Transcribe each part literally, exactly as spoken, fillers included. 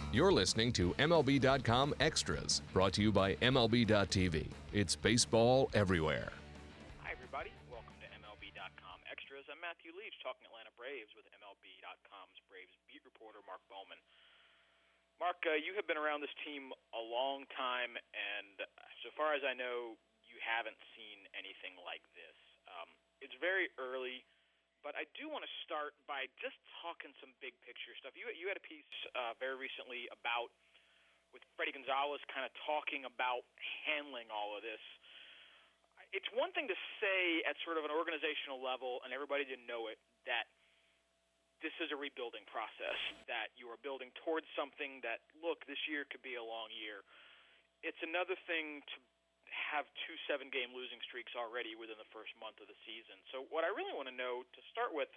You're listening to M L B dot com Extras, brought to you by M L B dot T V. It's baseball everywhere. Hi, everybody. Welcome to M L B dot com Extras. I'm Matthew Leach, talking Atlanta Braves with M L B dot com's Braves beat reporter Mark Bowman. Mark, uh, you have been around this team a long time, and so far as I know, you haven't seen anything like this. Um, it's very early. But I do want to start by just talking some big picture stuff. You you had a piece uh, very recently about, with Freddie Gonzalez kind of talking about handling all of this. It's one thing to say at sort of an organizational level, and everybody didn't know it, that this is a rebuilding process, that you are building towards something that, look, this year could be a long year. It's another thing to have two seven-game losing streaks already within the first month of the season. So what I really want to know to start with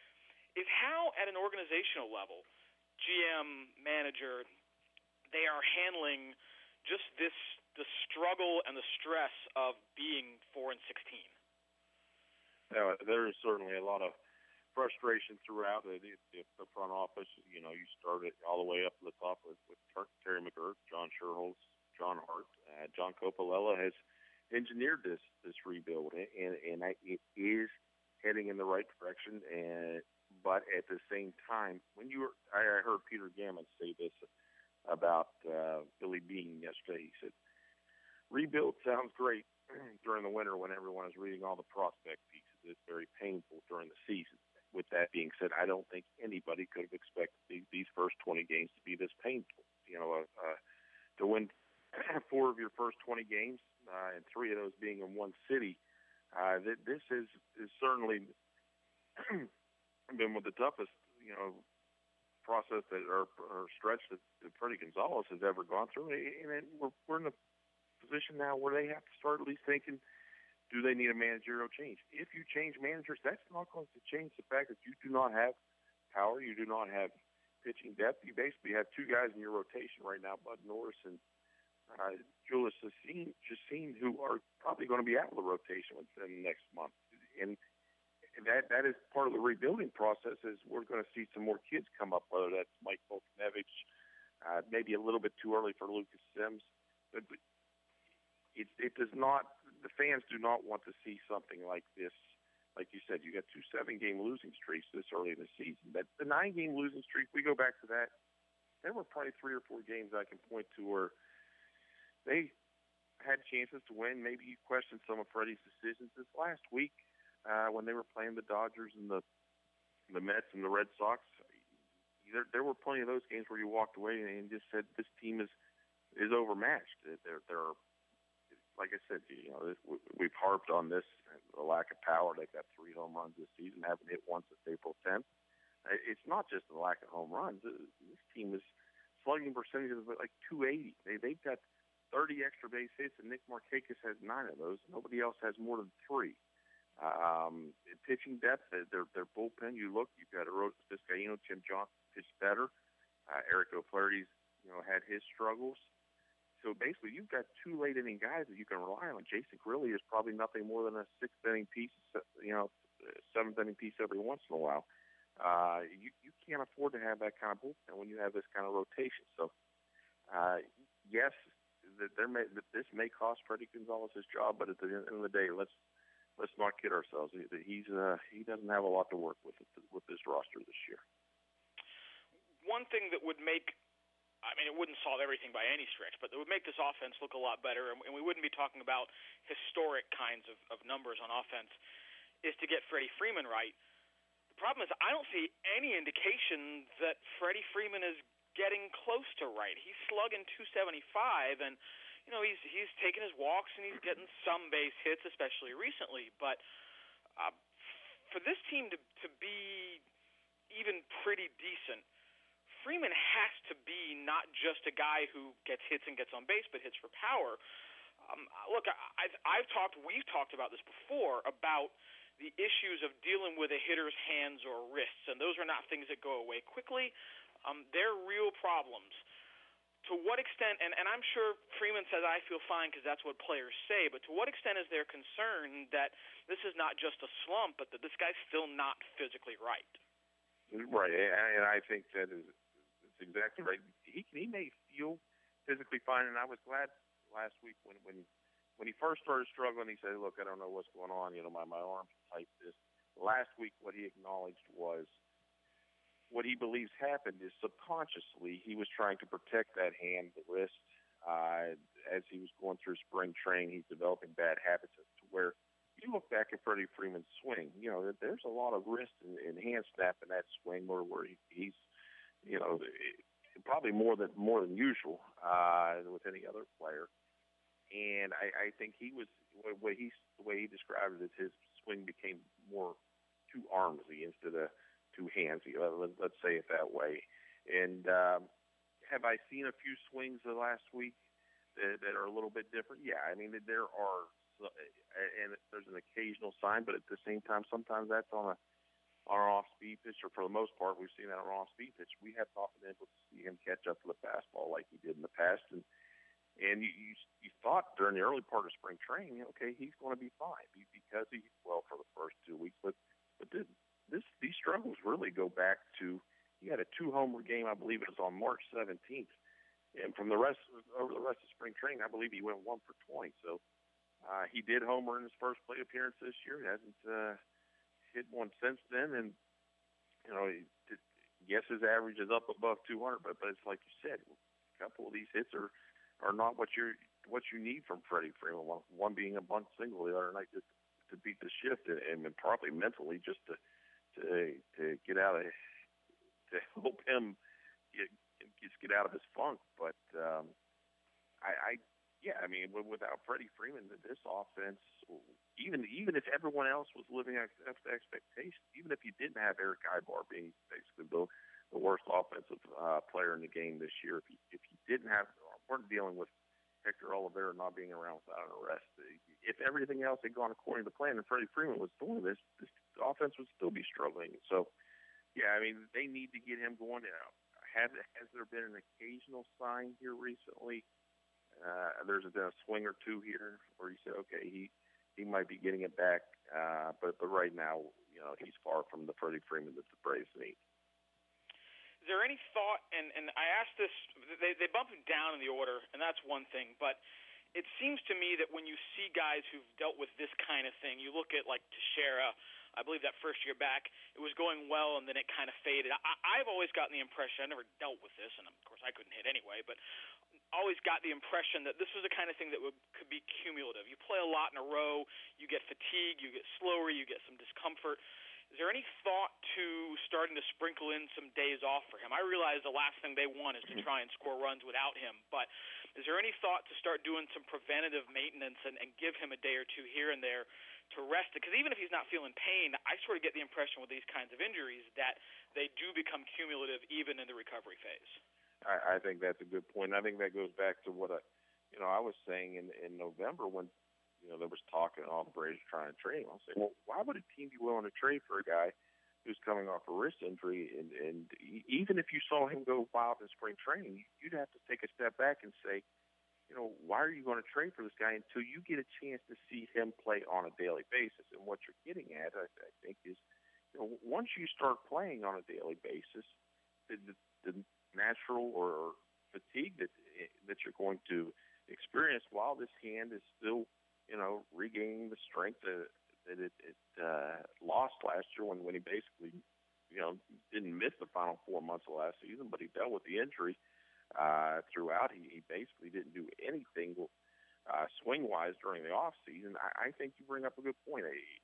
is how, at an organizational level, G M, manager, they are handling just this, the struggle and the stress of being four and sixteen. Yeah, there is certainly a lot of frustration throughout the, the, the front office. You know, you started all the way up to the top with, with Terry McGuirk, John Schuerholz, John Hart, uh, John Coppolella has engineered this this rebuild, and and I, it is heading in the right direction. And but at the same time, when you were, I heard Peter Gammon say this about uh, Billy Beane yesterday. He said, "Rebuild sounds great during the winter when everyone is reading all the prospect pieces. It's very painful during the season." With that being said, I don't think anybody could have expected these, these first twenty games to be this painful. You know, uh, uh, to win four of your first twenty games, uh, and three of those being in one city, uh, th- this is, is certainly been one of the toughest, you know, process that or, or stretch that, that Freddie Gonzalez has ever gone through. And it, we're, we're in a position now where they have to start at least thinking, do they need a managerial change? If you change managers, that's not going to change the fact that you do not have power, you do not have pitching depth. You basically have two guys in your rotation right now, Bud Norris and Uh, Julius Chacin, who are probably going to be out of the rotation within the next month. And that that is part of the rebuilding process, is we're going to see some more kids come up, whether that's Mike Volkanevich, uh, maybe a little bit too early for Lucas Sims. But it, it does not, the fans do not want to see something like this. Like you said, you got two seven-game losing streaks this early in the season. But the nine-game losing streak, we go back to that, there were probably three or four games I can point to where they had chances to win. Maybe you questioned some of Freddie's decisions this last week uh, when they were playing the Dodgers and the the Mets and the Red Sox. There, there were plenty of those games where you walked away and just said this team is is overmatched. They're, they're like I said, you know, we've harped on this, the lack of power. They've got three home runs this season, haven't hit one since April tenth. It's not just the lack of home runs. This team is slugging percentage of like two eighty. They they've got thirty extra base hits, and Nick Markakis has nine of those. Nobody else has more than three. Um, pitching depth, their their bullpen. You look, you've got Aroldis Vizcaíno, Tim Johnson pitched better. Uh, Eric O'Flaherty's, you know, had his struggles. So basically, you've got two late inning guys that you can rely on. Jason Grilli is probably nothing more than a sixth inning piece, you know, seventh inning piece every once in a while. Uh, you you can't afford to have that kind of bullpen when you have this kind of rotation. So, uh, yes. That there may that this may cost Freddie Gonzalez his job, but at the end of the day, let's let's not kid ourselves. He's uh, he doesn't have a lot to work with with this roster this year. One thing that would make, I mean, it wouldn't solve everything by any stretch, but it would make this offense look a lot better, and we wouldn't be talking about historic kinds of, of numbers on offense, is to get Freddie Freeman right. The problem is I don't see any indication that Freddie Freeman is getting close to right. He's slugging two seventy-five, and you know he's he's taking his walks and he's getting some base hits, especially recently. But uh, for this team to to be even pretty decent, Freeman has to be not just a guy who gets hits and gets on base, but hits for power. Um, look, I've I've talked, we've talked about this before about the issues of dealing with a hitter's hands or wrists, and those are not things that go away quickly. Um, they're real problems. To what extent, and, and I'm sure Freeman says, I feel fine because that's what players say, but to what extent is there concern that this is not just a slump, but that this guy's still not physically right? Right, and I think that is That's exactly right. He he may feel physically fine, and I was glad last week when when when he first started struggling. He said, "Look, I don't know what's going on. You know, my my arms are tight." This last week, what he acknowledged was what he believes happened is subconsciously he was trying to protect that hand, the wrist. Uh, as he was going through spring training, he's developing bad habits to where you look back at Freddie Freeman's swing. You know, there's a lot of wrist and, and hand snap in that swing, where where he, he's, you know, probably more than more than usual uh, with any other player. And I, I think he was what he the way he described it is his swing became more two armsy instead of two handsy. Let's say it that way. And um, have I seen a few swings the last week that, that are a little bit different? Yeah, I mean there are, and there's an occasional sign, but at the same time, sometimes that's on a on an off-speed pitch, or for the most part, we've seen that on an off-speed pitch. We have not been able to see him catch up to the fastball like he did in the past, and and you you, you thought during the early part of spring training, okay, he's going to be fine because he well for the first two weeks, but but this, this these struggles really go back to. He had a two-homer game, I believe it was on March seventeenth, and from the rest over the rest of spring training, I believe he went one for twenty. So uh, he did homer in his first plate appearance this year. He hasn't uh, hit one since then, and you know, he, yes, his average is up above two hundred, but but it's like you said, a couple of these hits are, are not what you what you need from Freddie Freeman. One, one being a bunt single the other night just to beat the shift, and, and probably mentally just to to to get out of. To help him get, just get out of his funk. But um, I, I, yeah, I mean, without Freddie Freeman, this offense, even even if everyone else was living up to expectations, even if you didn't have Eric Aybar being basically the, the worst offensive uh, player in the game this year, if you, if you didn't have, weren't dealing with Hector Olivera not being around without an arrest, if everything else had gone according to plan and Freddie Freeman was doing this, this offense would still be struggling. So, yeah, I mean, they need to get him going. Has, has there been an occasional sign here recently? Uh, there's been a swing or two here where you say, okay, he, he might be getting it back. Uh, but, but right now, you know, he's far from the Freddie Freeman that the Braves need. Is there any thought, and, and I asked this, they, they bump him down in the order, and that's one thing, but it seems to me that when you see guys who've dealt with this kind of thing, you look at like Teixeira, I believe that first year back, it was going well, and then it kind of faded. I, I've always gotten the impression, I never dealt with this, and of course I couldn't hit anyway, but always got the impression that this was the kind of thing that would, could be cumulative. You play a lot in a row, you get fatigue, you get slower, you get some discomfort. Is there any thought to starting to sprinkle in some days off for him? I realize the last thing they want is to try and score runs without him, but is there any thought to start doing some preventative maintenance and, and give him a day or two here and there to rest it? Because even if he's not feeling pain, I sort of get the impression with these kinds of injuries that they do become cumulative even in the recovery phase. I, I think that's a good point. I think that goes back to what I, you know, I was saying in, in November when, you know, there was talk and all the Braves trying to trade him. I'll say, well, why would a team be willing to trade for a guy who's coming off a wrist injury? And, and even if you saw him go wild in spring training, you'd have to take a step back and say, you know, why are you going to trade for this guy until you get a chance to see him play on a daily basis? And what you're getting at, I, I think, is, you know, once you start playing on a daily basis, the, the, the natural or fatigue that that you're going to experience while this hand is still, you know, regaining the strength that, that it, it uh, lost last year when, when he basically, you know, didn't miss the final four months of last season, but he dealt with the injury uh, throughout. He, he basically didn't do anything uh, swing-wise during the off season. I, I think you bring up a good point.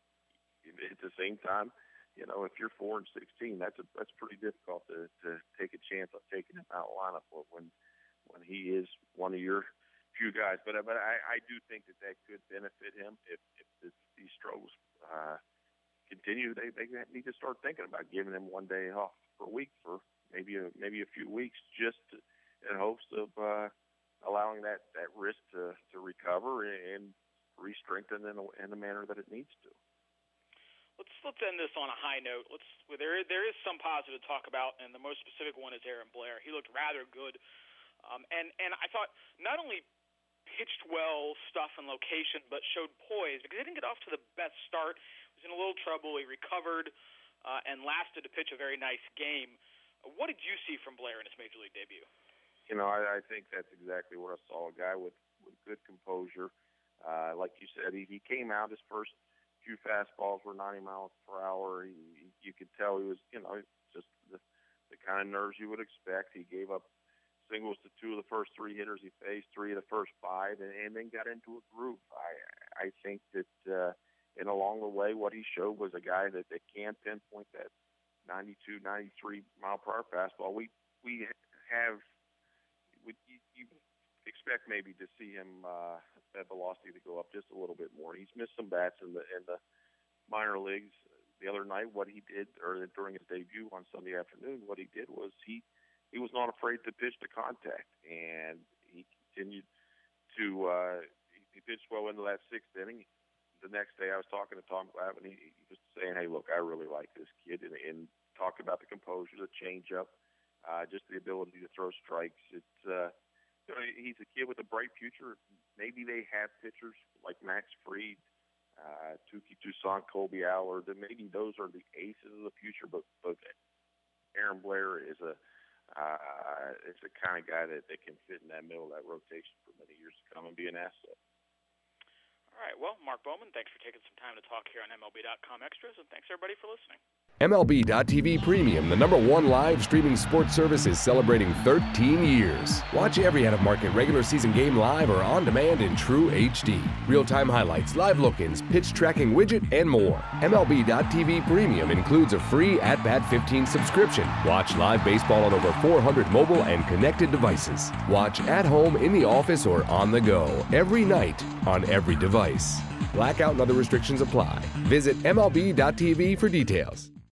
At the same time, you know, if you're four and sixteen, that's a, that's pretty difficult to, to take a chance on taking him out of lineup when when he is one of your few guys. But but I, I do think that that could benefit him if, if this, these struggles uh, continue. They they need to start thinking about giving him one day off per week for maybe a, maybe a few weeks, just to, in hopes of uh, allowing that, that wrist to, to recover and re-strengthen in, a, in the manner that it needs to. Let's let's end this on a high note. Let's there there is some positive to talk about, and the most specific one is Aaron Blair. He looked rather good, um, and and I thought not only pitched well, stuff and location, but showed poise because he didn't get off to the best start. He was in a little trouble. He recovered uh, and lasted to pitch a very nice game. What did you see from Blair in his major league debut? You know, I, I think that's exactly what I saw. A guy with, with good composure. Uh, like you said, he, he came out, his first few fastballs were ninety miles per hour. He, you could tell he was, you know, just the, the kind of nerves you would expect. He gave up singles to two of the first three hitters he faced, three of the first five, and, and then got into a groove. I I think that, uh, and along the way, what he showed was a guy that, that can pinpoint that ninety-two, ninety-three mile per hour fastball. We we have, we, you, you expect maybe to see him uh, that velocity to go up just a little bit more. He's missed some bats in the in the minor leagues. The other night, what he did, or during his debut on Sunday afternoon, what he did was he he was not afraid to pitch to contact, and he continued to uh, he pitched well into that sixth inning. The next day, I was talking to Tom Glavine. He, he was saying, "Hey, look, I really like this kid," and, and talked about the composure, the changeup, uh, just the ability to throw strikes. It's uh, you know, he's a kid with a bright future. Maybe they have pitchers like Max Fried, uh, Touki Toussaint, Colby Allard. That maybe those are the aces of the future. But but Aaron Blair is a uh, is the kind of guy that, that can fit in that middle of that rotation for many years to come and be an asset. All right, well, Mark Bowman, thanks for taking some time to talk here on M L B dot com Extras, and thanks everybody for listening. M L B dot T V Premium, the number one live streaming sports service, is celebrating thirteen years. Watch every out-of-market regular season game live or on demand in true H D. Real-time highlights, live look-ins, pitch tracking widget, and more. M L B dot T V Premium includes a free At Bat fifteen subscription. Watch live baseball on over four hundred mobile and connected devices. Watch at home, in the office, or on the go every night on every device. Blackout and other restrictions apply. Visit M L B dot T V for details.